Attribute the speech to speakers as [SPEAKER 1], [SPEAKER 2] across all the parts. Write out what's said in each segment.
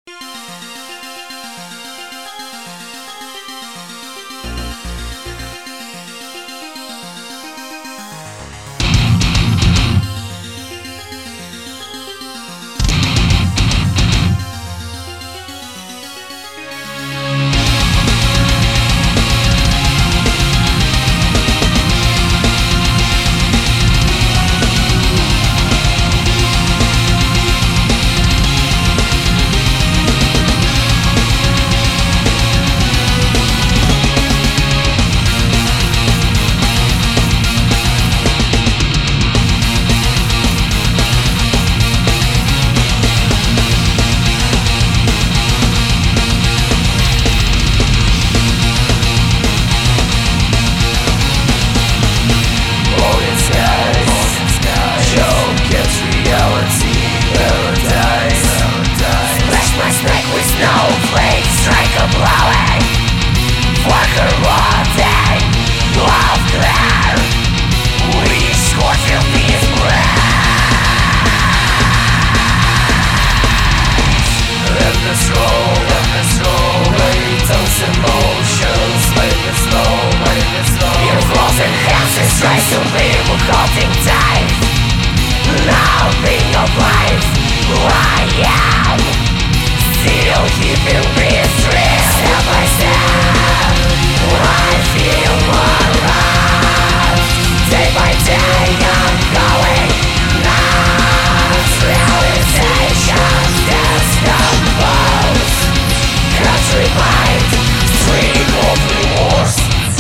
[SPEAKER 1] Tries to live a halting time, loving of life, who I am, still keeping restraint. Step by step, I feel more rough. Day by day I'm going nuts. Realizations decompose. Country mind, stream of remorse.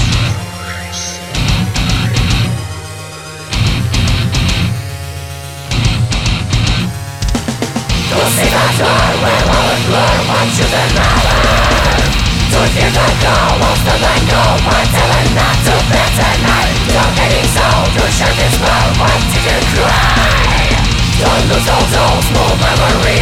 [SPEAKER 1] See the door where all is blur, one to another. To hear the call of the night, no one telling not to bet tonight. Don't getting soul to share this world, one to cry. Don't lose all those, no memory.